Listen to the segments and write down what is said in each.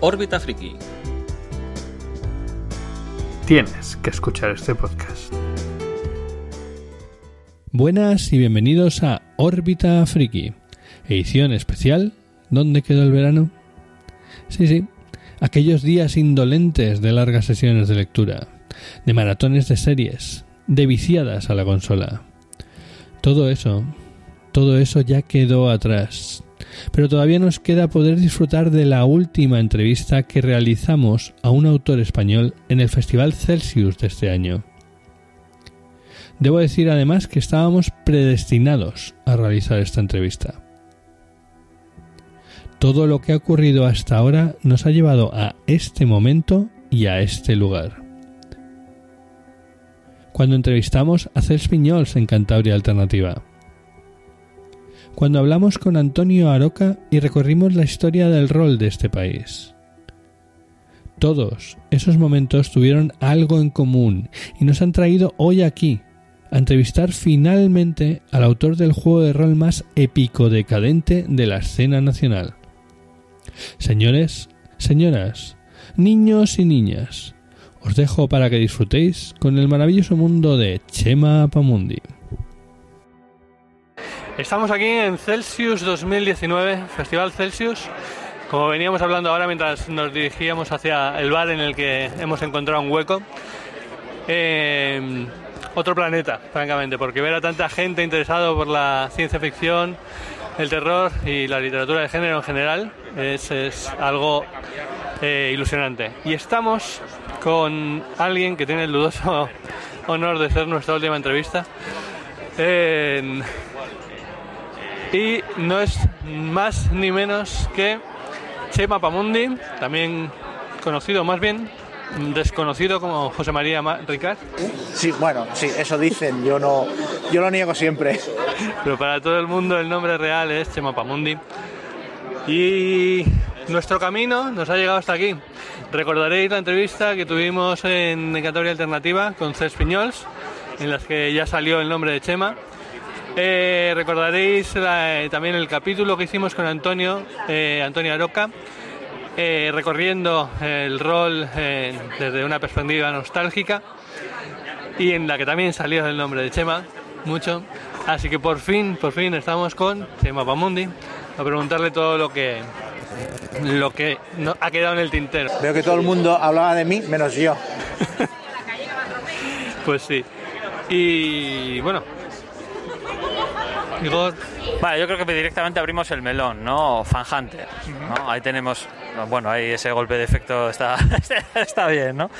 Órbita Friki. Tienes que escuchar este podcast. Buenas y bienvenidos a Órbita Friki, edición especial ¿Dónde quedó el verano? Sí, aquellos días indolentes de largas sesiones de lectura, de maratones de series, de viciadas a la consola. Todo eso ya quedó atrás. Pero todavía nos queda poder disfrutar de la última entrevista que realizamos a un autor español en el Festival Celsius de este año. Debo decir además que estábamos predestinados a realizar esta entrevista. Todo lo que ha ocurrido hasta ahora nos ha llevado a este momento y a este lugar. Cuando entrevistamos a Cels Piñols en Cantabria Alternativa. Cuando hablamos con Antonio Aroca y recorrimos la historia del rol de este país. Todos esos momentos tuvieron algo en común y nos han traído hoy aquí a entrevistar finalmente al autor del juego de rol más épico decadente de la escena nacional. Señores, señoras, niños y niñas, os dejo para que disfrutéis con el maravilloso mundo de Chema Pamundi. Estamos aquí en Celsius 2019, Festival Celsius. Como veníamos hablando ahora mientras nos dirigíamos hacia el bar en el que hemos encontrado un hueco. Otro planeta, francamente, porque ver a tanta gente interesada por la ciencia ficción, el terror y la literatura de género en general es algo ilusionante. Y estamos con alguien que tiene el dudoso honor de ser nuestra última entrevista. Y no es más ni menos que Chema Pamundi, también conocido, más bien desconocido como José María Ricard. Sí, bueno, sí, eso dicen, yo lo niego siempre. Pero para todo el mundo el nombre real es Chema Pamundi. Y nuestro camino nos ha llegado hasta aquí. Recordaréis la entrevista que tuvimos en Cantabria Alternativa con Cels Piñols, en las que ya salió el nombre de Chema. Recordaréis también el capítulo que hicimos con Antonio Aroca, recorriendo el rol desde una perspectiva nostálgica, y en la que también salió el nombre de Chema mucho. Así que por fin estamos con Chema Pamundi a preguntarle todo lo que no ha quedado en el tintero. Veo que todo el mundo hablaba de mí menos yo. Pues sí. Y bueno, Igor. Vale, yo creo que directamente abrimos el melón, ¿no? Fan Hunter, ¿no? Ahí tenemos, bueno, ahí ese golpe de efecto está bien, ¿no?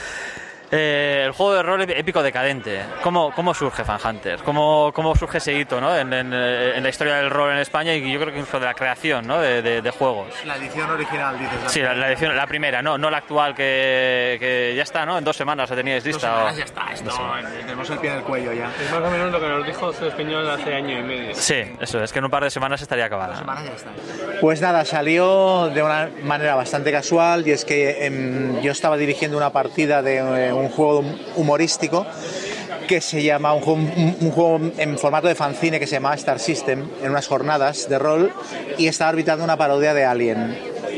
El juego de rol épico decadente. ¿Cómo surge Fan Hunter? ¿Cómo surge ese hito, ¿no? en la historia del rol en España, y yo creo que incluso de la creación, ¿no? de juegos. La edición original, dices. Sí, la edición, la primera, no la actual que ya está, ¿no? En 2 semanas la teníais lista. 2 semanas ya está, esto, tenemos el pie en el cuello ya. Es más o menos lo que nos dijo Cels Piñols hace año y medio. Sí, eso es, que en un par de semanas estaría acabada. 2 semanas ya está. Pues nada, salió de una manera bastante casual, y es que yo estaba dirigiendo una partida de un juego humorístico que se llama un juego en formato de fanzine que se llamaba Star System, en unas jornadas de rol, y estaba arbitrando una parodia de Alien,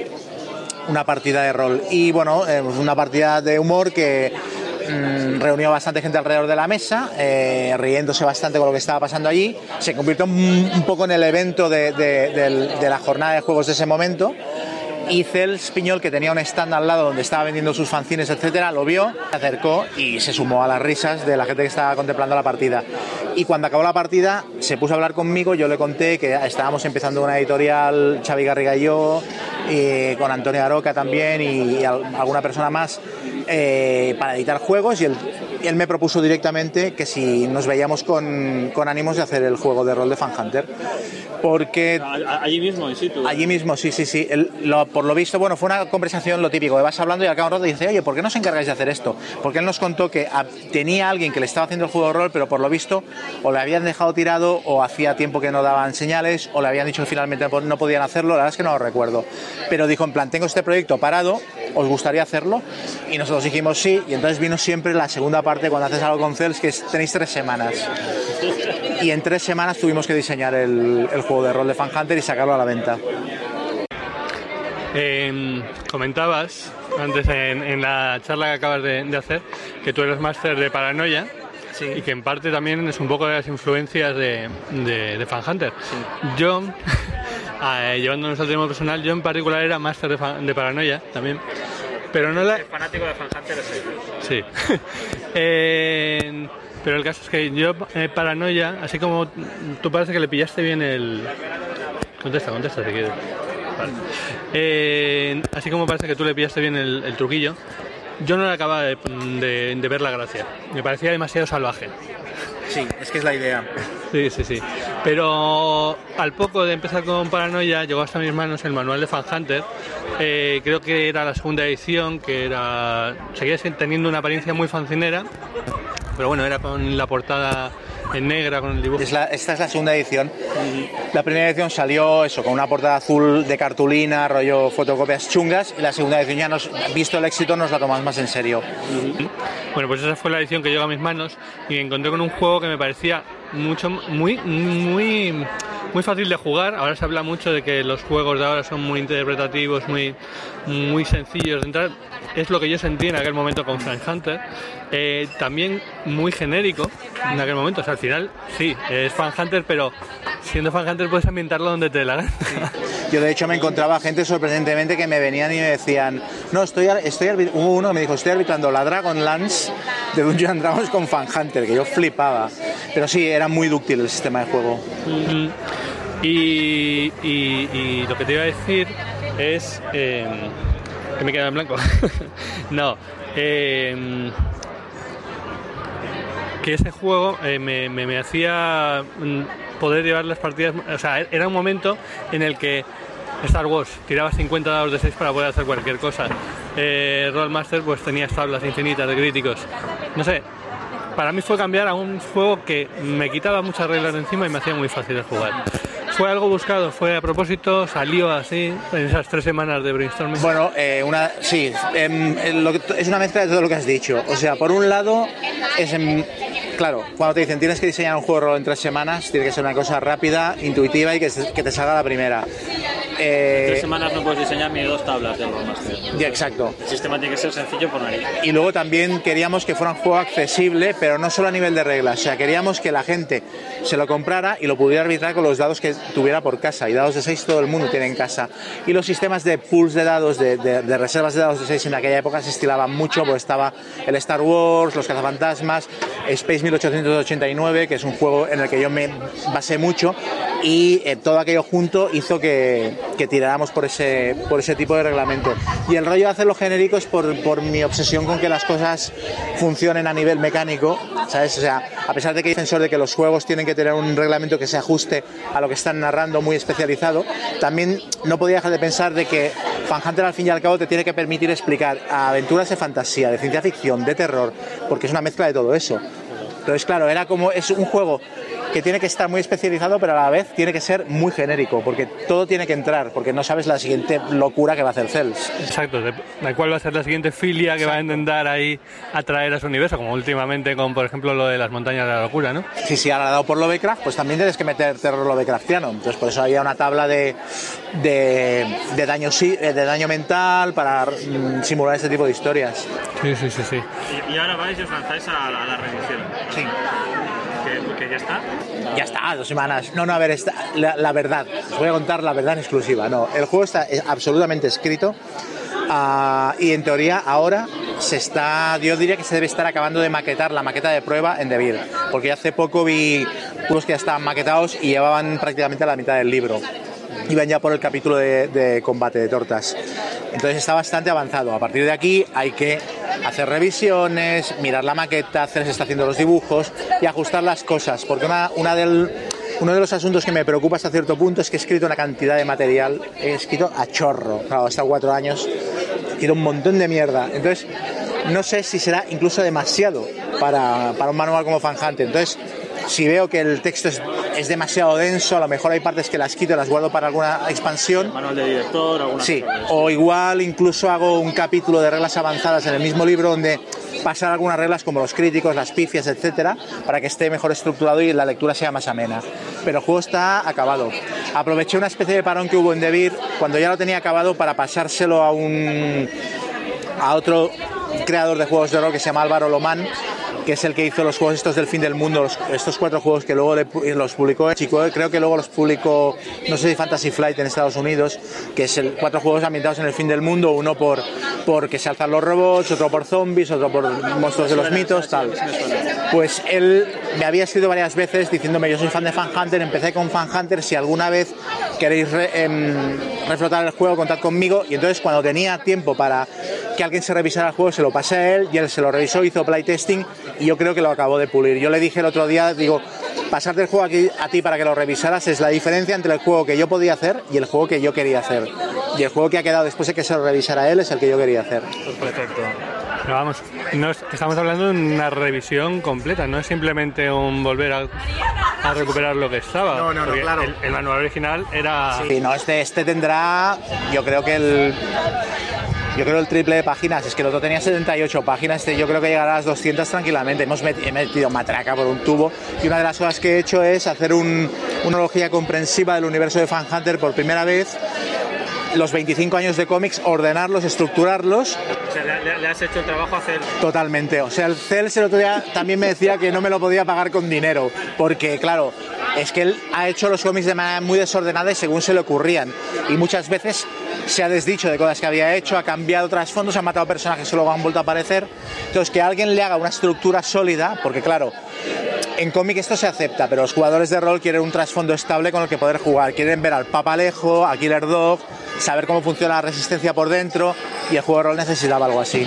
una partida de rol, y bueno, una partida de humor que reunió bastante gente alrededor de la mesa, riéndose bastante con lo que estaba pasando allí. Se convirtió un poco en el evento de la jornada de juegos de ese momento. Y Cels Piñol, que tenía un stand al lado donde estaba vendiendo sus fanzines, etcétera, lo vio, se acercó y se sumó a las risas de la gente que estaba contemplando la partida. Y cuando acabó la partida se puso a hablar conmigo. Yo le conté que estábamos empezando una editorial, Xavi Garriga y yo, con Antonio Aroca también y alguna persona más, para editar juegos, y él me propuso directamente que si nos veíamos con ánimos de hacer el juego de rol de Fan Hunter. Porque allí mismo, in situ. Allí mismo, sí. Por lo visto, bueno, fue una conversación, lo típico, que vas hablando y al cabo de un rato dice, oye, ¿por qué no os encargáis de hacer esto? Porque él nos contó que tenía alguien que le estaba haciendo el juego de rol, pero por lo visto o le habían dejado tirado, o hacía tiempo que no daban señales, o le habían dicho que finalmente no podían hacerlo. La verdad es que no lo recuerdo. Pero dijo, en plan, tengo este proyecto parado, ¿os gustaría hacerlo? Y nosotros dijimos sí, y entonces vino siempre la segunda parte cuando haces algo con Cels, que tenéis 3 semanas. Y en 3 semanas tuvimos que diseñar el juego de rol de Fan Hunter y sacarlo a la venta. Comentabas antes en la charla que acabas de hacer que tú eres máster de Paranoia. Sí. Y que en parte también es un poco de las influencias de Fan Hunter. Sí. Yo, llevándonos al tema personal, yo en particular era máster de Paranoia también. Pero no la... El fanático de Fan Hunter es él. Sí. Pero el caso es que yo, Paranoia, así como tú parece que le pillaste bien el... Contesta si quieres. Vale. Así como parece que tú le pillaste bien el truquillo, yo no le acababa de ver la gracia. Me parecía demasiado salvaje. Sí, es que es la idea. Sí. Pero al poco de empezar con Paranoia llegó hasta mis manos el manual de Fan Hunter. Creo que era la segunda edición, seguía teniendo una apariencia muy fancinera, pero bueno, era con la portada en negra, con el dibujo. Esta es la segunda edición. La primera edición salió con una portada azul de cartulina, rollo fotocopias chungas, y la segunda edición ya visto el éxito, nos la tomamos más en serio. Bueno, pues esa fue la edición que llegó a mis manos y me encontré con un juego que me parecía muy fácil de jugar. Ahora se habla mucho de que los juegos de ahora son muy interpretativos, muy sencillos de entrar. Es lo que yo sentí en aquel momento con Fan Hunter. También muy genérico en aquel momento. O sea, al final sí, es Fan Hunter, pero siendo Fan Hunter puedes ambientarlo donde te dé la gana. Yo de hecho me encontraba gente sorprendentemente que me venían y me decían, no, hubo uno que me dijo, estoy arbitrando la Dragonlance de Dungeons and Dragons con Fan Hunter, que yo flipaba. Pero sí, era muy dúctil el sistema de juego. Y lo que te iba a decir es... que me queda en blanco. No. Que ese juego me hacía poder llevar las partidas... O sea, era un momento en el que Star Wars tirabas 50 dados de 6 para poder hacer cualquier cosa. Rollmaster pues tenías tablas infinitas de críticos. No sé, para mí fue cambiar a un juego que me quitaba muchas reglas de encima y me hacía muy fácil de jugar. Fue algo buscado, fue a propósito, salió así en esas 3 semanas de brainstorming. Bueno, sí, es una mezcla de todo lo que has dicho. O sea, por un lado, claro, cuando te dicen tienes que diseñar un juego de rol en 3 semanas, tiene que ser una cosa rápida, intuitiva y que te salga la primera. En 3 semanas no puedes diseñar ni 2 tablas de Rollmaster. Ya, exacto. El sistema tiene que ser sencillo por nariz. Y luego también queríamos que fuera un juego accesible, pero no solo a nivel de reglas. O sea, queríamos que la gente se lo comprara y lo pudiera arbitrar con los dados que tuviera por casa. Y dados de 6 todo el mundo tiene en casa. Y los sistemas de pools de dados, de reservas de dados de 6 en aquella época se estilaban mucho, pues estaba el Star Wars, los cazafantasmas, Space 1889, que es un juego en el que yo me basé mucho, y todo aquello junto hizo que tiráramos por ese tipo de reglamento. Y el rollo de hacerlo genérico es por mi obsesión con que las cosas funcionen a nivel mecánico, ¿sabes? O sea, a pesar de que hay defensor de que los juegos tienen que tener un reglamento que se ajuste a lo que están narrando muy especializado, también no podía dejar de pensar de que Fan Hunter al fin y al cabo te tiene que permitir explicar aventuras de fantasía, de ciencia ficción, de terror, porque es una mezcla de todo eso. Entonces, claro, es un juego que tiene que estar muy especializado, pero a la vez tiene que ser muy genérico, porque todo tiene que entrar, porque no sabes la siguiente locura que va a hacer Cels. Exacto, de cuál va a ser la siguiente filia que va a intentar ahí atraer a su universo, como últimamente con, por ejemplo, lo de las montañas de la locura, ¿no? Sí, ahora dado por Lovecraft, pues también tienes que meter terror Lovecraftiano. Entonces, por eso había una tabla de daño mental para simular este tipo de historias. Sí. Y ahora vais y os lanzáis a la reedición. Sí. ¿Que ya está? Ya está, 2 semanas. No, a ver, la verdad. Os voy a contar la verdad en exclusiva. No, el juego está absolutamente escrito y en teoría ahora yo diría que se debe estar acabando de maquetar la maqueta de prueba en Devir, porque hace poco vi juegos que ya estaban maquetados y llevaban prácticamente a la mitad del libro. Iban ya por el capítulo de combate de tortas. Entonces está bastante avanzado. A partir de aquí hay que hacer revisiones, mirar la maqueta, se está haciendo los dibujos y ajustar las cosas, porque uno de los asuntos que me preocupa hasta cierto punto es que he escrito una cantidad de material, he escrito a chorro, claro, hasta 4 años, he escrito un montón de mierda. Entonces no sé si será incluso demasiado para un manual como Fan Hunter. Entonces, si veo que el texto es demasiado denso, a lo mejor hay partes que las quito y las guardo para alguna expansión. Manual de director, alguna sí, o igual incluso hago un capítulo de reglas avanzadas en el mismo libro donde pasar algunas reglas como los críticos, las pifias, etcétera, para que esté mejor estructurado y la lectura sea más amena. Pero el juego está acabado. Aproveché una especie de parón que hubo en Devir cuando ya lo tenía acabado para pasárselo a otro creador de juegos de rol que se llama Álvaro Lomán, que es el que hizo los juegos estos del fin del mundo, estos 4 juegos que luego los publicó Chico, creo que luego los publicó, no sé si Fantasy Flight en Estados Unidos, que es 4 juegos ambientados en el fin del mundo, uno porque se alzan los robots, otro por zombies, otro por monstruos de los mitos, tal. Pues él me había escrito varias veces diciéndome: yo soy fan de Fan Hunter, empecé con Fan Hunter, si alguna vez queréis reflotar el juego, contad conmigo. Y entonces, cuando tenía tiempo para que alguien se revisara el juego, se lo pasé a él y él se lo revisó, hizo playtesting y yo creo que lo acabó de pulir. Yo le dije el otro día, digo, pasarte el juego aquí a ti para que lo revisaras es la diferencia entre el juego que yo podía hacer y el juego que yo quería hacer. Y el juego que ha quedado después de que se lo revisara él es el que yo quería hacer. Perfecto. Pero vamos, estamos hablando de una revisión completa, no es simplemente un volver a recuperar lo que estaba. No, claro. El manual original era... Sí, no, este tendrá, yo creo el triple de páginas. Es que el otro tenía 78 páginas, yo creo que llegará a las 200 tranquilamente. He metido matraca por un tubo y una de las cosas que he hecho es hacer una analogía comprensiva del universo de Fan Hunter por primera vez. Los 25 años de cómics, ordenarlos, estructurarlos. O sea, le has hecho el trabajo a Cel. Totalmente. O sea, el Cels el otro día también me decía que no me lo podía pagar con dinero, porque claro, es que él ha hecho los cómics de manera muy desordenada y según se le ocurrían. Y muchas veces se ha desdicho de cosas que había hecho, ha cambiado trasfondos, ha matado personajes que luego han vuelto a aparecer. Entonces, que alguien le haga una estructura sólida, porque claro, en cómic esto se acepta, pero los jugadores de rol quieren un trasfondo estable con el que poder jugar. Quieren ver al Papalejo, a Killer Dog, saber cómo funciona la resistencia por dentro, y el juego de rol necesitaba algo así.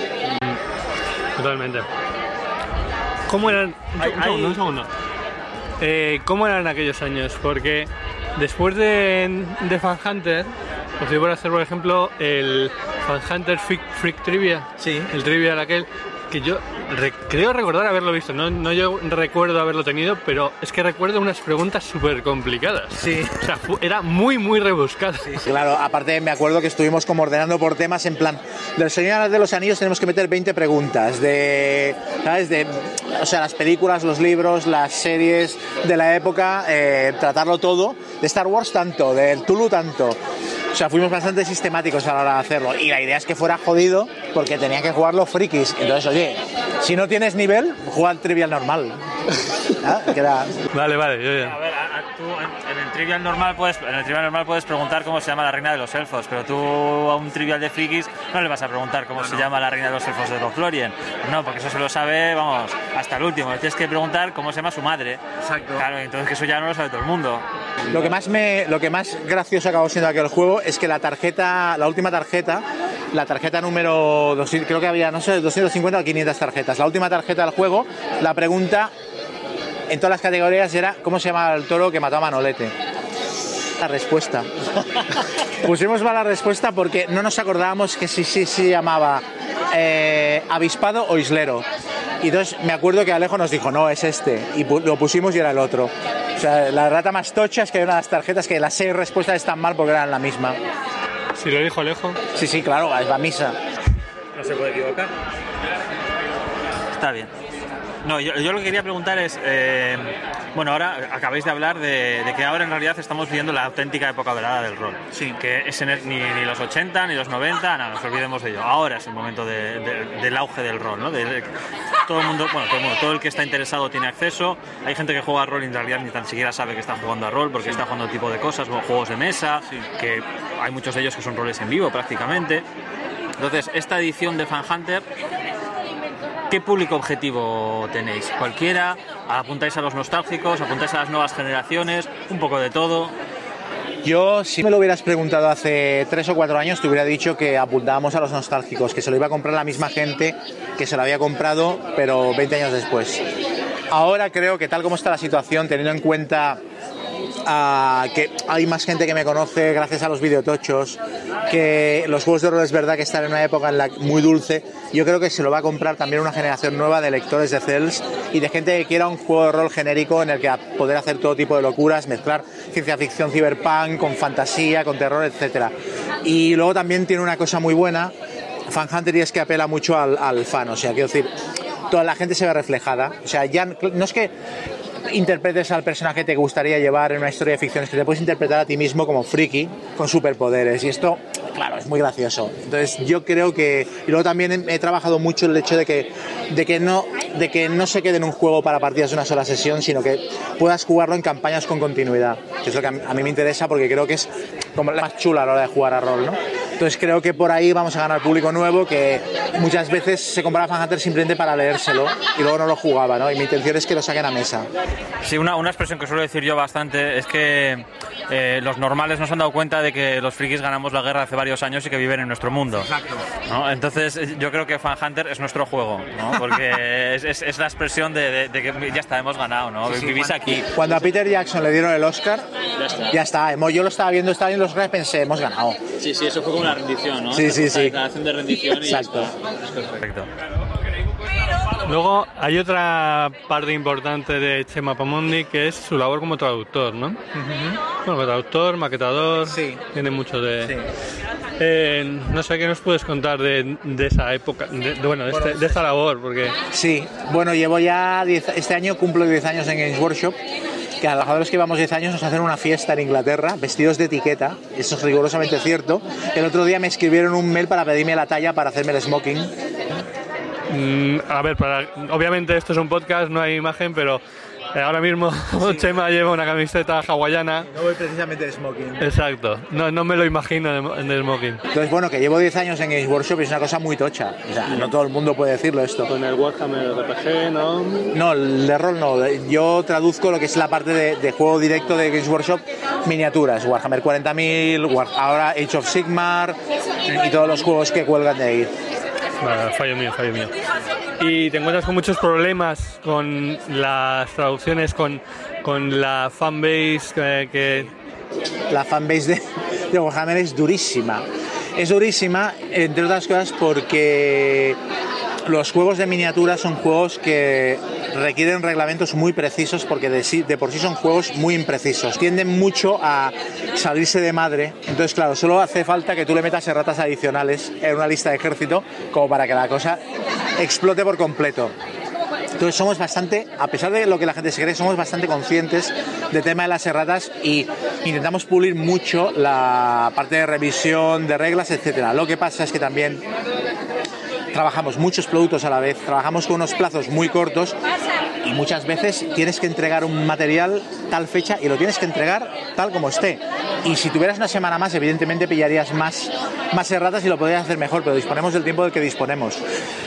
Totalmente. ¿Cómo eran? Un segundo. ¿Cómo eran aquellos años? Porque después de Fan Hunter, os iba a hacer, por ejemplo, el Fan Hunter Freak Trivia. Sí. El Trivial aquel, que yo creo recordar haberlo visto. No yo recuerdo haberlo tenido, pero es que recuerdo unas preguntas súper complicadas. Sí. O sea, era muy, muy rebuscado. Sí. Claro, aparte me acuerdo que estuvimos como ordenando por temas en plan, del Señor de los Anillos tenemos que meter 20 preguntas, ¿sabes? O sea, las películas, los libros, las series de la época, tratarlo todo, de Star Wars tanto, de Tulu tanto. O sea, fuimos bastante sistemáticos a la hora de hacerlo. Y la idea es que fuera jodido porque tenía que jugar los frikis. Entonces, oye, si no tienes nivel, juega al Trivial normal. ¿Ah? Vale, yo ya. A ver, tú en el Trivial normal puedes preguntar cómo se llama la reina de los elfos, pero tú a un Trivial de frikis no le vas a preguntar cómo se llama la reina de los elfos de Lothlórien. No, porque eso se lo sabe, vamos, hasta el último. Tienes que preguntar cómo se llama su madre. Exacto. Claro, entonces que eso ya no lo sabe todo el mundo. Lo que más gracioso acabó siendo aquel juego es que la última tarjeta, la tarjeta número 200, creo que había, no sé, 250 o 500 tarjetas. La última tarjeta del juego, la pregunta en todas las categorías era ¿cómo se llama el toro que mató a Manolete? La respuesta. Pusimos mala respuesta porque no nos acordábamos que sí se llamaba avispado o islero. Y entonces me acuerdo que Alejo nos dijo, no, es este. Y lo pusimos y era el otro. O sea, la rata más tocha es que hay una de las tarjetas que las 6 respuestas están mal porque eran la misma. Si lo dijo Alejo. Sí, claro, es la misa. No se puede equivocar. Está bien. No, yo lo que quería preguntar es, bueno, ahora acabáis de hablar de que ahora en realidad estamos viviendo la auténtica época dorada del rol. Sí. Que es ni los 80, ni los 90, nada, nos olvidemos de ello. Ahora es el momento del auge del rol, ¿no? Todo el mundo, todo el que está interesado tiene acceso. Hay gente que juega a rol y en realidad ni tan siquiera sabe que está jugando a rol porque está jugando tipo de cosas, o juegos de mesa, que hay muchos de ellos que son roles en vivo prácticamente. Entonces, esta edición de Fan Hunter, ¿qué público objetivo tenéis? ¿Cualquiera? ¿Apuntáis a los nostálgicos? ¿Apuntáis a las nuevas generaciones? ¿Un poco de todo? Yo, si me lo hubieras preguntado hace 3 o 4 años, te hubiera dicho que apuntábamos a los nostálgicos, que se lo iba a comprar la misma gente que se lo había comprado, pero 20 años después. Ahora creo que tal como está la situación, teniendo en cuenta que hay más gente que me conoce gracias a los videotochos, que los juegos de rol es verdad que están en una época muy dulce, yo creo que se lo va a comprar también una generación nueva de lectores de Cels y de gente que quiera un juego de rol genérico en el que poder hacer todo tipo de locuras, mezclar ciencia ficción cyberpunk con fantasía, con terror, etcétera. Y luego también tiene una cosa muy buena. Fan Hunter y es que apela mucho al fan, o sea, quiero decir, toda la gente se ve reflejada, o sea, ya no es que interpretes al personaje que te gustaría llevar en una historia de ficción, es que te puedes interpretar a ti mismo como friki con superpoderes, y esto, claro, es muy gracioso. Entonces yo creo que, y luego también he trabajado mucho el hecho de que no se quede en un juego para partidas de una sola sesión, sino que puedas jugarlo en campañas con continuidad, que es lo que a mí me interesa, porque creo que es como la más chula a la hora de jugar a rol, ¿no? Entonces creo que por ahí vamos a ganar público nuevo que muchas veces se compraba Fan Hunter simplemente para leérselo y luego no lo jugaba, ¿no? Y mi intención es que lo saquen a mesa. Sí, una expresión que suelo decir yo bastante es que los normales nos han dado cuenta de que los frikis ganamos la guerra hace varios años y que viven en nuestro mundo. Exacto. ¿No? Entonces yo creo que Fan Hunter es nuestro juego, ¿no? Porque es la expresión de que ya está, hemos ganado, ¿no? Sí, vivís aquí. Cuando a Peter Jackson le dieron el Oscar, ya está. Yo lo estaba viendo los Oscars y pensé, hemos ganado. Sí, eso fue como una rendición, ¿no? Sí. La declaración de rendición. Exacto. Y es perfecto. Luego hay otra parte importante de Chema Pamondi, que es su labor como traductor, ¿no? Bueno, traductor, maquetador, sí. Tiene mucho de... Sí. No sé qué nos puedes contar de esa época, de esta labor, porque... Sí, bueno, llevo ya este año cumplo 10 años en Games Workshop, que a los que llevamos 10 años nos hacen una fiesta en Inglaterra, vestidos de etiqueta, eso es rigurosamente cierto. El otro día me escribieron un mail para pedirme la talla para hacerme el smoking. A ver, obviamente esto es un podcast, no hay imagen, pero ahora mismo sí. Chema lleva una camiseta hawaiana. No voy precisamente de smoking. Exacto, no me lo imagino en el smoking. Entonces, bueno, que llevo 10 años en Games Workshop y es una cosa muy tocha. O sea, no todo el mundo puede decirlo esto. Con el Warhammer RPG, ¿no? No, el de rol no. Yo traduzco lo que es la parte de juego directo de Games Workshop, miniaturas. Warhammer 40.000, ahora Age of Sigmar y todos los juegos que cuelgan de ahí. Vale, fallo mío. Y te encuentras con muchos problemas con las traducciones, con la fanbase que... La fanbase de Warhammer es durísima. Es durísima, entre otras cosas, porque los juegos de miniaturas son juegos que requieren reglamentos muy precisos, porque de por sí son juegos muy imprecisos. Tienden mucho a salirse de madre. Entonces, claro, solo hace falta que tú le metas erratas adicionales en una lista de ejército como para que la cosa explote por completo. Entonces somos bastante, a pesar de lo que la gente se cree, somos bastante conscientes del tema de las erratas y intentamos pulir mucho la parte de revisión de reglas, etcétera. Lo que pasa es que también trabajamos muchos productos a la vez, trabajamos con unos plazos muy cortos y muchas veces tienes que entregar un material tal fecha y lo tienes que entregar tal como esté. Y si tuvieras una semana más, evidentemente pillarías más erratas y lo podrías hacer mejor, pero disponemos del tiempo del que disponemos.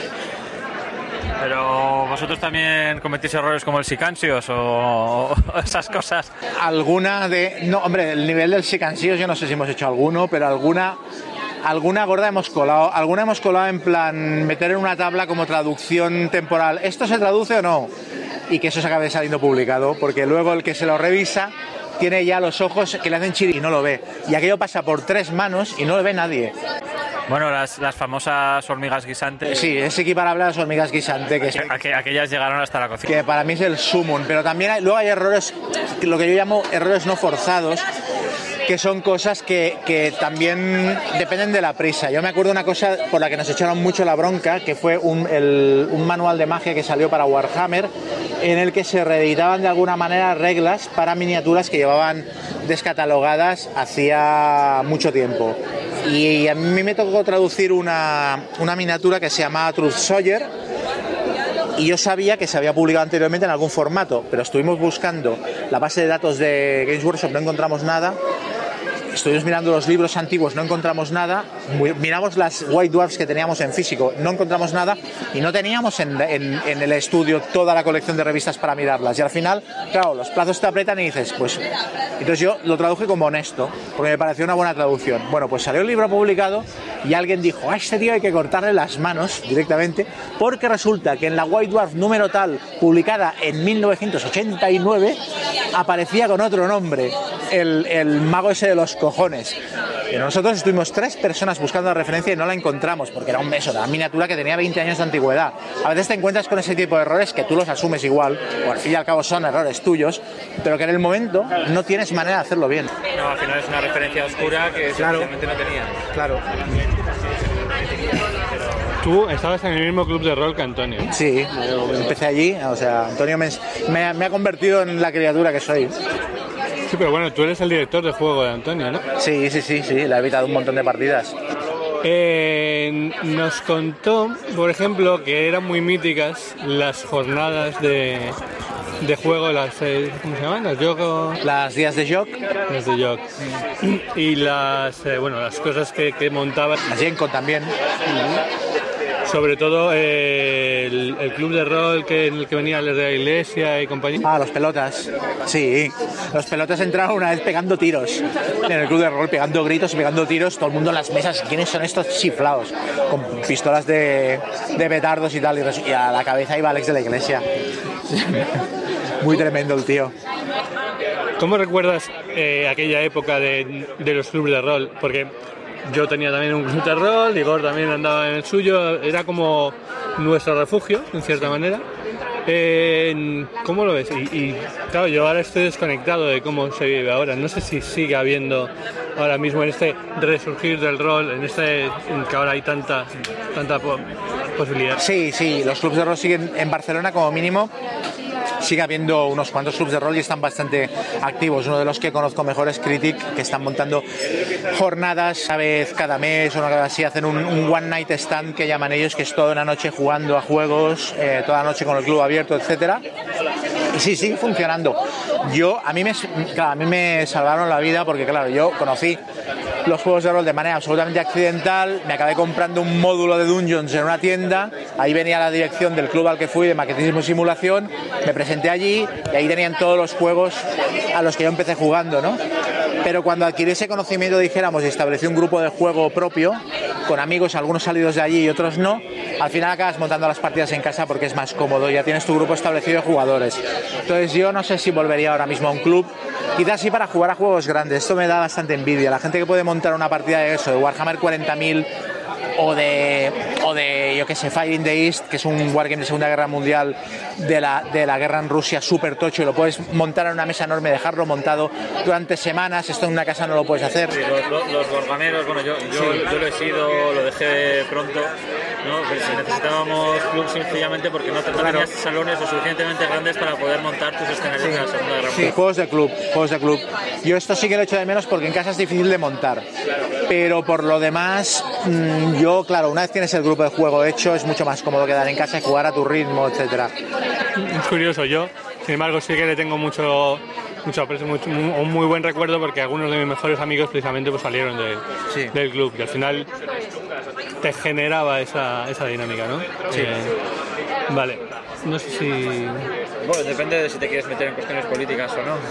Pero vosotros también cometís errores como el Sicansios o esas cosas. No, hombre, el nivel del Sicansios yo no sé si hemos hecho alguno, pero alguna gorda hemos colado. Alguna hemos colado en plan meter en una tabla como traducción temporal. ¿Esto se traduce o no? Y que eso se acabe saliendo publicado, porque luego el que se lo revisa tiene ya los ojos que le hacen chiri y no lo ve. Y aquello pasa por 3 manos y no lo ve nadie. Bueno, las famosas hormigas guisantes. Sí, es equiparable a las hormigas guisantes. Aquellas llegaron hasta la cocina. Que para mí es el sumum, pero también luego hay errores, lo que yo llamo errores no forzados, que son cosas que también dependen de la prisa. Yo me acuerdo de una cosa por la que nos echaron mucho la bronca, que fue un manual de magia que salió para Warhammer, en el que se reeditaban de alguna manera reglas para miniaturas que llevaban descatalogadas hacía mucho tiempo. Y a mí me tocó traducir una miniatura que se llamaba Truth Sawyer, y yo sabía que se había publicado anteriormente en algún formato, pero estuvimos buscando la base de datos de Games Workshop, no encontramos nada. Estuvimos mirando los libros antiguos, no encontramos nada. Miramos las White Dwarfs que teníamos en físico, no encontramos nada. Y no teníamos en el estudio toda la colección de revistas para mirarlas. Y al final, claro, los plazos te apretan y dices, pues... Entonces yo lo traduje como honesto, porque me pareció una buena traducción. Bueno, pues salió el libro publicado y alguien dijo, a este tío hay que cortarle las manos directamente, porque resulta que en la White Dwarf número tal, publicada en 1989, aparecía con otro nombre, el mago ese de los cojones. Y nosotros estuvimos 3 personas buscando la referencia y no la encontramos, porque era una miniatura que tenía 20 años de antigüedad. A veces te encuentras con ese tipo de errores que tú los asumes igual, o al fin y al cabo son errores tuyos, pero que en el momento no tienes manera de hacerlo bien. No, al final es una referencia oscura que simplemente no tenía. Claro. Tú estabas en el mismo club de rol que Antonio. Sí, yo empecé allí, o sea, Antonio me ha convertido en la criatura que soy. Sí, pero bueno, tú eres el director de juego de Antonio, ¿no? Sí, le he evitado un montón de partidas. Nos contó, por ejemplo, que eran muy míticas las jornadas de juego, las ¿cómo se llaman? Las días de Joc. Las de Joc. Y las cosas que montaban. Las Gen-Con también. Sobre todo el club de rol en el que venían los de la iglesia y compañía. Ah, los pelotas. Sí, los pelotas entraron una vez pegando tiros. En el club de rol, pegando gritos y pegando tiros, todo el mundo en las mesas. ¿Quiénes son estos chiflados? Con pistolas de petardos y tal. Y a la cabeza iba Alex de la iglesia. Muy tremendo el tío. ¿Cómo recuerdas aquella época de los clubes de rol? Porque yo tenía también un club de rol, Igor también andaba en el suyo, era como nuestro refugio, en cierta manera. ¿Cómo lo ves? Y claro, yo ahora estoy desconectado de cómo se vive ahora. No sé si sigue habiendo ahora mismo en este resurgir del rol, en que ahora hay tanta posibilidad. Sí, los clubes de rol siguen en Barcelona como mínimo. Sigue habiendo unos cuantos clubes de rol y están bastante activos. Uno de los que conozco mejor es Critic, que están montando jornadas a vez cada mes o una cosa así. Hacen un one night stand que llaman ellos, que es toda una noche jugando a juegos, toda la noche con el club abierto, etcétera. Y sí, sigue funcionando. A mí me salvaron la vida porque, claro, yo conocí los juegos de rol de manera absolutamente accidental. Me acabé comprando un módulo de Dungeons en una tienda. Ahí venía la dirección del club al que fui de maquetismo y simulación. Me presenté allí y ahí tenían todos los juegos a los que yo empecé jugando, ¿no? Pero cuando adquirí ese conocimiento, dijéramos, y establecí un grupo de juego propio, con amigos, algunos salidos de allí y otros no, al final acabas montando las partidas en casa porque es más cómodo, ya tienes tu grupo establecido de jugadores. Entonces yo no sé si volvería ahora mismo a un club, quizás sí para jugar a juegos grandes. Esto me da bastante envidia, la gente que puede montar una partida de eso, de Warhammer 40.000 o de yo que sé, Fire in the East, que es un wargame de Segunda Guerra Mundial de la guerra en Rusia, súper tocho, y lo puedes montar en una mesa enorme, dejarlo montado durante semanas. Esto en una casa no lo puedes hacer. Sí, los wargameros, bueno, yo lo he sido, lo dejé pronto, ¿no? Pues necesitábamos clubs sencillamente porque no tenías salones lo suficientemente grandes para poder montar tus escenarios de la Segunda Guerra Mundial. Sí, juegos de club. Yo esto sí que lo echo de menos porque en casa es difícil de montar. Pero por lo demás, yo, claro, una vez tienes el grupo de juego hecho, es mucho más cómodo quedar en casa y jugar a tu ritmo, etcétera. Es curioso, yo, sin embargo, sí que le tengo mucho aprecio, un muy buen recuerdo, porque algunos de mis mejores amigos precisamente pues salieron del club, y al final te generaba esa dinámica, ¿no? Sí. Vale, no sé si... Bueno, depende de si te quieres meter en cuestiones políticas o no.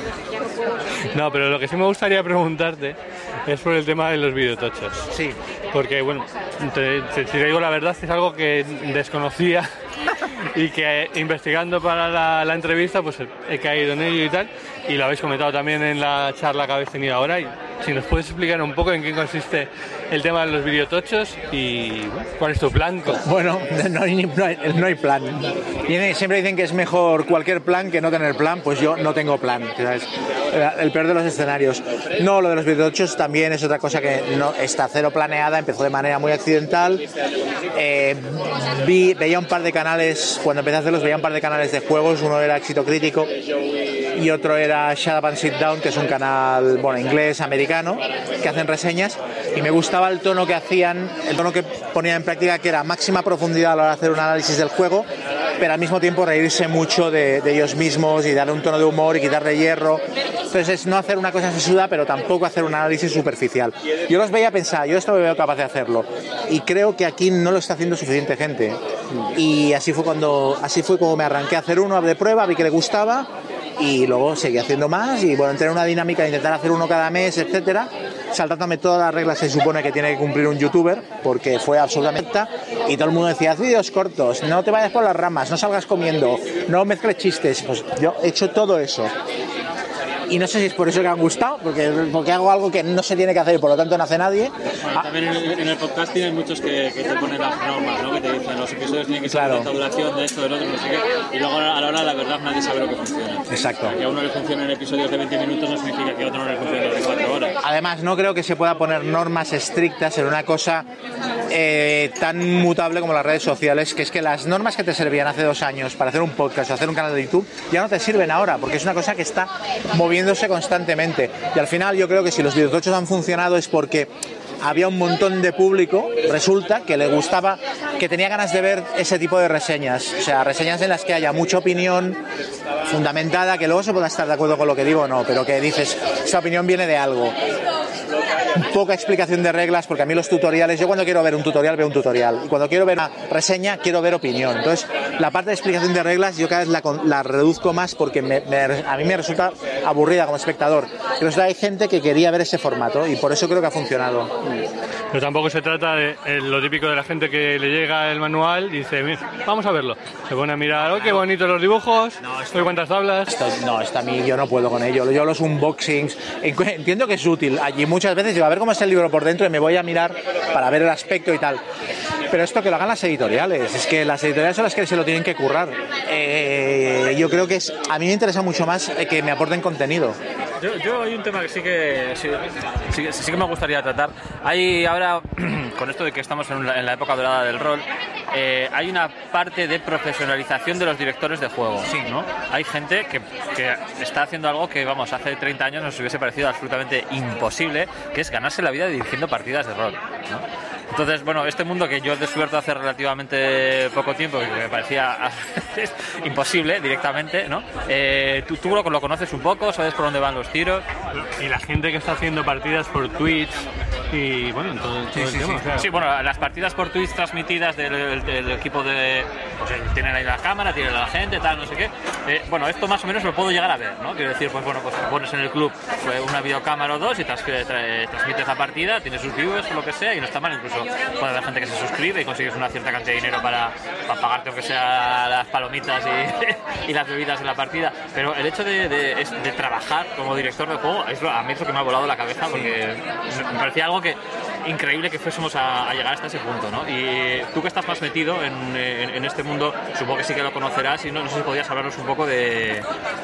No, pero lo que sí me gustaría preguntarte es por el tema de los videotochos. Sí. Porque, bueno, si te digo la verdad, es algo que desconocía y que investigando para la entrevista pues he caído en ello y tal, y lo habéis comentado también en la charla que habéis tenido ahora. Y si nos puedes explicar un poco en qué consiste el tema de los videotochos y cuál es tu plan. Bueno, no hay plan. Siempre dicen que es mejor cualquier plan que no tener plan. Pues yo no tengo plan, ¿sabes? El peor de los escenarios. No, lo de los videotochos también es otra cosa que no está cero planeada, empezó de manera muy accidental. Veía un par de canales, cuando empecé a hacerlos veía un par de canales de juegos. Uno era Éxito Crítico y otro era Shut Up and Sit Down, que es un canal, bueno, inglés, americano, que hacen reseñas, y me gustaba el tono que hacían, el tono que ponían en práctica, que era máxima profundidad a la hora de hacer un análisis del juego, pero al mismo tiempo reírse mucho de ellos mismos y darle un tono de humor y quitarle hierro. Entonces es no hacer una cosa sesuda, pero tampoco hacer un análisis superficial. Yo los veía pensar, yo esto me veo capaz de hacerlo, y creo que aquí no lo está haciendo suficiente gente, y así fue como me arranqué a hacer uno de prueba, vi que le gustaba, y luego seguí haciendo más, y bueno, entré en una dinámica de intentar hacer uno cada mes, etcétera, saltándome todas las reglas que se supone que tiene que cumplir un youtuber, porque fue absolutamente, y todo el mundo decía, haz vídeos cortos, no te vayas por las ramas, no salgas comiendo, no mezcles chistes. Pues yo he hecho todo eso y no sé si es por eso que han gustado, porque hago algo que no se tiene que hacer y por lo tanto no hace nadie. Bueno, también en el podcasting hay muchos que te ponen las normas, ¿no? Que te dicen los episodios tienen que ser de esta duración, de esto, del otro, no sé qué, y luego a la hora la verdad nadie sabe lo que funciona. Exacto. Que a uno le funcionen episodios de 20 minutos no significa que a otro no le funcione de 4 horas. Además, no creo que se pueda poner normas estrictas en una cosa tan mutable como las redes sociales, que es que las normas que te servían hace 2 años para hacer un podcast o hacer un canal de YouTube ya no te sirven ahora, porque es una cosa que está moviéndose constantemente. Y al final yo creo que si los videotochos han funcionado es porque había un montón de público, resulta, que le gustaba, que tenía ganas de ver ese tipo de reseñas. O sea, reseñas en las que haya mucha opinión fundamentada, que luego se pueda estar de acuerdo con lo que digo o no, pero que dices, esta opinión viene de algo. Poca explicación de reglas, porque a mí los tutoriales, yo cuando quiero ver un tutorial veo un tutorial, y cuando quiero ver una reseña quiero ver opinión. Entonces la parte de explicación de reglas yo cada vez la reduzco más, porque a mí me resulta aburrida como espectador. Pero hay gente que quería ver ese formato y por eso creo que ha funcionado. Pero tampoco se trata de lo típico de la gente que le llega el manual y dice, mira, vamos a verlo. Se pone a mirar, oh, qué bonitos los dibujos, hoy cuántas tablas. Esto a mí yo no puedo con ello. Yo los unboxings, entiendo que es útil. Allí muchas veces digo, a ver cómo está el libro por dentro y me voy a mirar para ver el aspecto y tal. Pero esto que lo hagan las editoriales, es que las editoriales son las que se lo tienen que currar. Yo creo que a mí me interesa mucho más que me aporten contenido. Yo hay un tema que sí que me gustaría tratar. Hay ahora, con esto de que estamos en la época dorada del rol, hay una parte de profesionalización de los directores de juego, sí, ¿no? Hay gente que está haciendo algo que, vamos, hace 30 años nos hubiese parecido absolutamente imposible, que es ganarse la vida dirigiendo partidas de rol, ¿no? Entonces, bueno, este mundo que yo he descubierto hace relativamente poco tiempo, que me parecía imposible directamente, ¿no? ¿Tú lo conoces un poco? ¿Sabes por dónde van los tiros? Y la gente que está haciendo partidas por Twitch y, bueno, todo el tema. O sea. Sí, bueno, las partidas por Twitch transmitidas del equipo de... Pues tienen ahí la cámara, tienen a la gente, tal, no sé qué. Bueno, esto más o menos lo puedo llegar a ver, ¿no? Quiero decir, pues bueno, pues pones en el club una videocámara o dos y transmites la partida, tienes sus viewers o lo que sea, y no está mal. Incluso puede haber gente que se suscribe y consigues una cierta cantidad de dinero para pagarte, aunque sea las palomitas y las bebidas de la partida. Pero el hecho de trabajar como director de juego, a mí es lo que me ha volado la cabeza, porque me parecía algo increíble que fuésemos a llegar hasta ese punto, ¿no? Y tú que estás más metido en este mundo, supongo que sí que lo conocerás, y no sé si podías hablarnos un poco de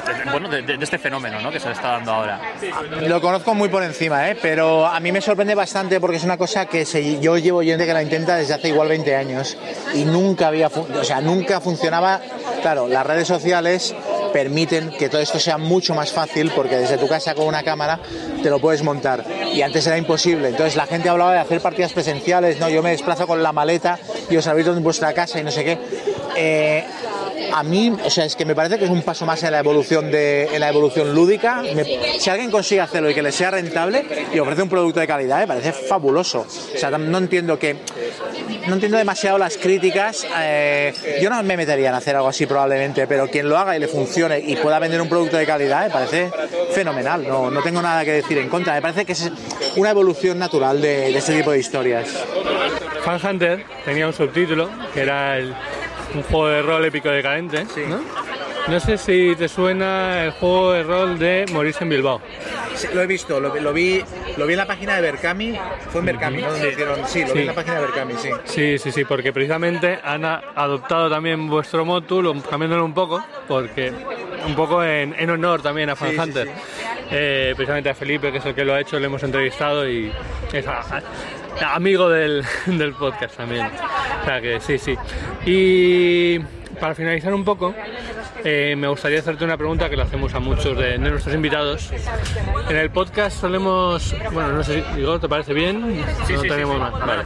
este fenómeno, ¿no?, que se le está dando ahora. Lo conozco muy por encima, pero a mí me sorprende bastante, porque es una cosa que yo llevo oyendo que la intenta desde hace igual 20 años y nunca funcionaba. Claro, las redes sociales permiten que todo esto sea mucho más fácil, porque desde tu casa con una cámara te lo puedes montar, y antes era imposible. Entonces la gente hablaba de hacer partidas presenciales, no, yo me desplazo con la maleta y os habéis ido en vuestra casa y no sé qué. A mí, o sea, es que me parece que es un paso más en la evolución lúdica. Si alguien consigue hacerlo y que le sea rentable y ofrece un producto de calidad, me parece fabuloso. O sea, no entiendo demasiado las críticas. Yo no me metería en hacer algo así probablemente, pero quien lo haga y le funcione y pueda vender un producto de calidad, me parece fenomenal. No tengo nada que decir en contra. Me parece que es una evolución natural de este tipo de historias. Fan Hunter tenía un subtítulo que era un juego de rol épico decadente, sí, ¿no? No sé si te suena el juego de rol de Morirse en Bilbao. Sí, lo he visto, lo vi en la página de Berkami, fue en Berkami, ¿no? Donde hicieron, sí, lo vi en la página de Berkami, sí. Sí, porque precisamente han adoptado también vuestro módulo, cambiándolo un poco, porque un poco en honor también a Fan Hunter. Sí. Precisamente a Felipe, que es el que lo ha hecho, le hemos entrevistado y es amigo del podcast también. O sea que sí. Y para finalizar un poco, me gustaría hacerte una pregunta que le hacemos a muchos de nuestros invitados. En el podcast solemos... Bueno, no sé, Igor, ¿te parece bien? Sí, tenemos más. Vale.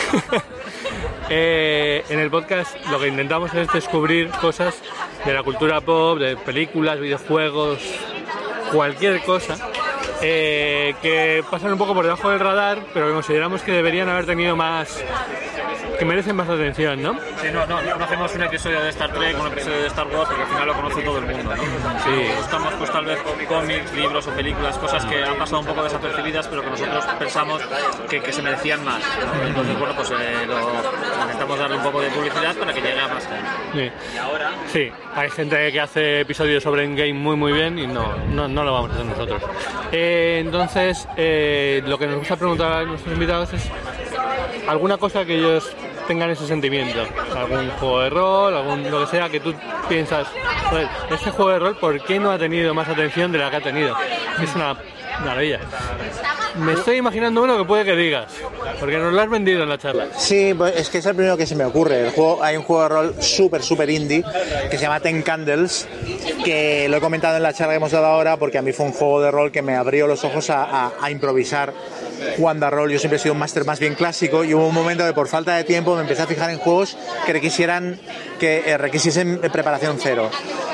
En el podcast lo que intentamos es descubrir cosas de la cultura pop, de películas, videojuegos, cualquier cosa, que pasan un poco por debajo del radar, pero que consideramos que deberían haber tenido más, que merecen más atención, ¿no? Sí, no hacemos un episodio de Star Trek, un episodio de Star Wars, porque al final lo conoce todo el mundo, ¿no? Sí. Estamos pues tal vez cómics, libros o películas, cosas que han pasado un poco desapercibidas, pero que nosotros pensamos que se merecían más, ¿no? Entonces, bueno, pues intentamos darle un poco de publicidad para que llegue a más gente. Sí. Sí, hay gente que hace episodios sobre Endgame muy bien y no lo vamos a hacer nosotros. Entonces, lo que nos gusta preguntar a nuestros invitados es alguna cosa que ellos tengan ese sentimiento, algún juego de rol, lo que sea, que tú piensas, joder, este juego de rol, ¿por qué no ha tenido más atención de la que ha tenido? Es una maravilla. Me estoy imaginando uno que puede que digas, porque nos lo has vendido en la charla. Sí, pues es que es el primero que se me ocurre. Hay un juego de rol súper indie que se llama Ten Candles, que lo he comentado en la charla que hemos dado ahora porque a mí fue un juego de rol que me abrió los ojos a improvisar jugando a rol. Yo siempre he sido un máster más bien clásico y hubo un momento que por falta de tiempo me empecé a fijar en juegos que requisiesen preparación cero.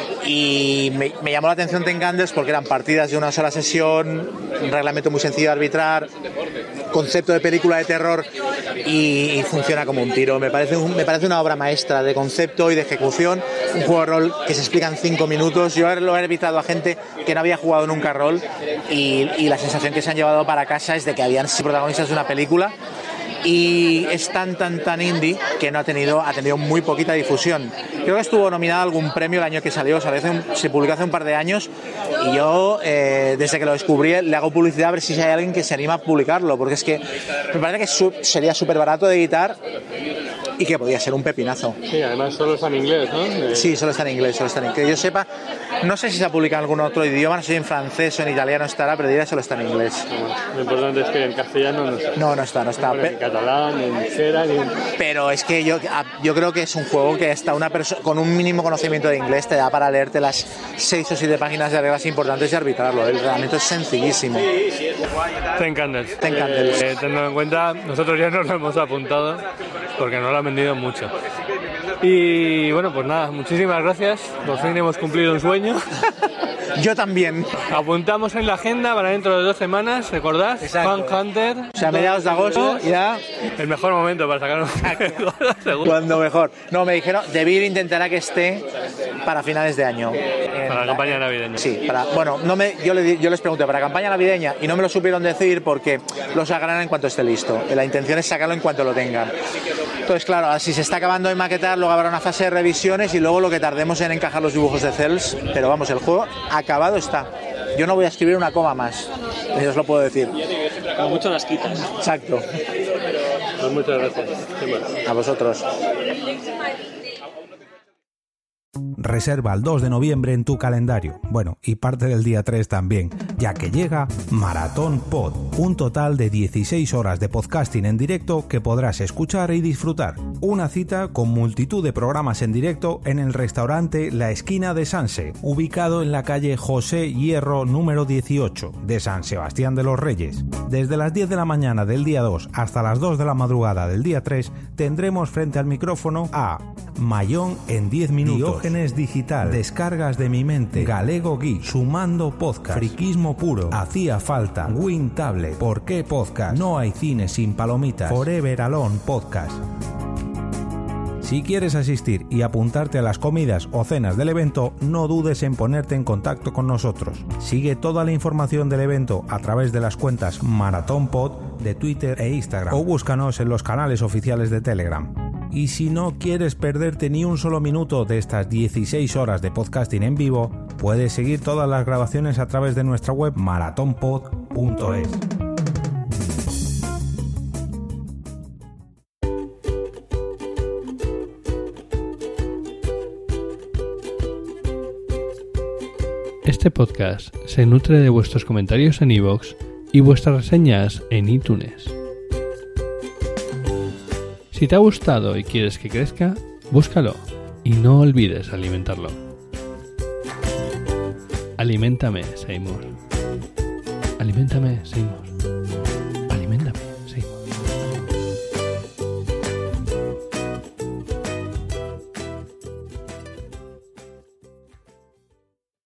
Y me llamó la atención Ten Candles porque eran partidas de una sola sesión, un reglamento muy sencillo de arbitrar, concepto de película de terror y funciona como un tiro. Me parece una obra maestra de concepto y de ejecución, un juego de rol que se explica en 5 minutos. Yo lo he arbitrado a gente que no había jugado nunca rol y la sensación que se han llevado para casa es de que habían sido protagonistas de una película. Y es tan indie que ha tenido muy poquita difusión. Creo que estuvo nominado a algún premio el año que salió, se publicó hace un par de años y yo desde que lo descubrí le hago publicidad a ver si hay alguien que se anima a publicarlo, porque es que me parece que sería súper barato de editar y que podía ser un pepinazo. Sí, además solo está en inglés, ¿no? Sí, solo está en inglés. Que yo sepa, no sé si se ha publicado en algún otro idioma, no sé si en francés o en italiano estará, pero diría que solo está en inglés. Lo importante es que en castellano no está. No está. Ni en catalán, ni en cera, ni en... Pero es que yo creo que es un juego que hasta una persona con un mínimo conocimiento de inglés te da para leerte las 6 o 7 páginas de reglas importantes y arbitrarlo. El reglamento es sencillísimo. Ten Candles. Tenlo en cuenta, nosotros ya nos lo hemos apuntado porque nos lo han vendido mucho. Y bueno, pues nada, muchísimas gracias. Por fin hemos cumplido un sueño. Yo también. Apuntamos en la agenda para dentro de 2 semanas, ¿recordás? Fan Hunter. O sea, a mediados de agosto ya. El mejor momento para sacar un juego. Cuando mejor. No, me dijeron, Devir intentará que esté para finales de año. Para la campaña navideña. Sí, yo les pregunté para campaña navideña y no me lo supieron decir porque lo sacarán en cuanto esté listo. La intención es sacarlo en cuanto lo tengan. Entonces, claro, si se está acabando de maquetar, luego habrá una fase de revisiones y luego lo que tardemos en encajar los dibujos de Cells. Pero vamos, el juego acabado está. Yo no voy a escribir una coma más, yo os lo puedo decir. Como mucho las quitas. Exacto. Pues muchas gracias. A vosotros. Reserva el 2 de noviembre en tu calendario. Bueno, y parte del día 3 también, ya que llega Maratón Pod, un total de 16 horas de podcasting en directo que podrás escuchar y disfrutar. Una cita con multitud de programas en directo en el restaurante La Esquina de Sanse, ubicado en la calle José Hierro número 18 de San Sebastián de los Reyes. Desde las 10 de la mañana del día 2 hasta las 2 de la madrugada del día 3 tendremos frente al micrófono a Mayón en 10 minutos, Diógenes Digital, Descargas de mi mente, Galego Geek, Sumando Podcast, Friquismo Puro, Hacía Falta, Win Tablet, ¿Por qué Podcast? No hay cine sin palomitas, Forever Alone Podcast. Si quieres asistir y apuntarte a las comidas o cenas del evento, no dudes en ponerte en contacto con nosotros. Sigue toda la información del evento a través de las cuentas Maratón Pod de Twitter e Instagram o búscanos en los canales oficiales de Telegram. Y si no quieres perderte ni un solo minuto de estas 16 horas de podcasting en vivo, puedes seguir todas las grabaciones a través de nuestra web maratonpod.es. Este podcast se nutre de vuestros comentarios en iVoox y vuestras reseñas en iTunes. Si te ha gustado y quieres que crezca, búscalo y no olvides alimentarlo. Aliméntame, Seymour. Aliméntame, Seymour.